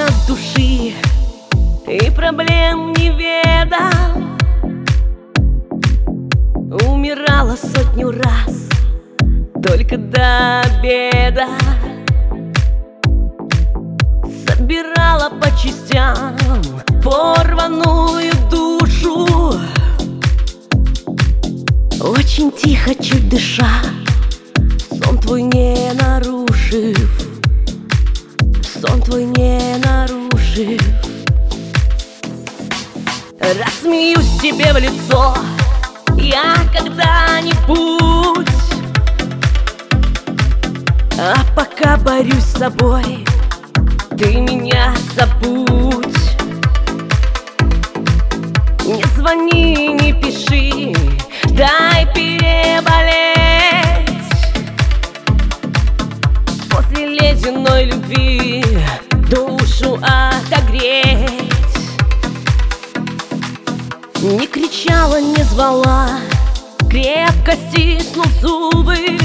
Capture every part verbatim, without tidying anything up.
от души и проблем не ведал. Умирала сотню раз только до обеда. Собирала по частям порванную душу, очень тихо, чуть дыша, сон твой не нарушив, сон твой не нарушив. Рассмеюсь тебе в лицо я когда-нибудь, а пока борюсь с собой, ты меня забудь. Не звони, не пиши, дай переболеть. После ледяной любви душу отогреть. Не кричала, не звала, крепко стиснув зубы.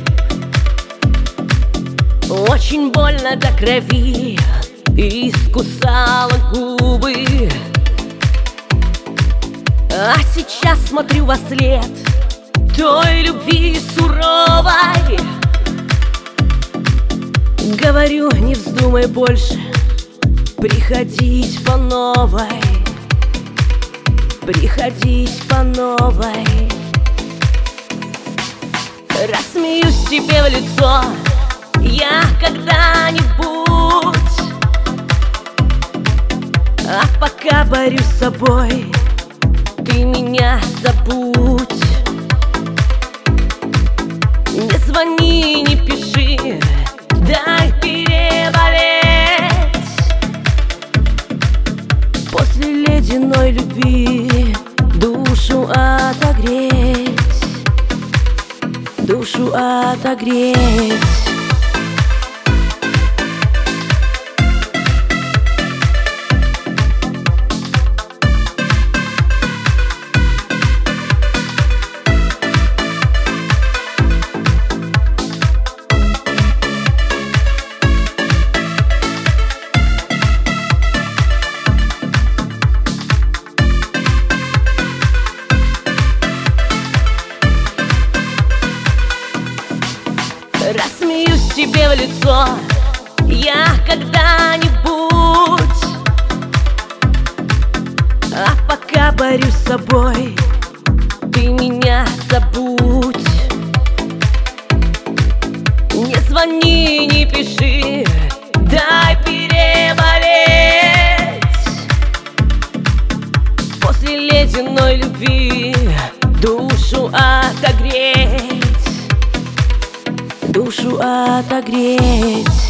Очень больно до крови искусала губы. А сейчас смотрю во след той любви суровой. Говорю, не вздумай больше приходить по новой, приходить по новой. Рассмеюсь тебе в лицо я когда-нибудь, а пока борюсь с собой, ты меня забудь. Не звони, не пиши, дай переболеть. После ледяной любви душу отогреть, душу отогреть. Рассмеюсь тебе в лицо я когда-нибудь, а пока борюсь с собой, ты меня забудь. Не звони, не пиши, дай переболеть. После ледяной любви душу отогреть, душу отогреть.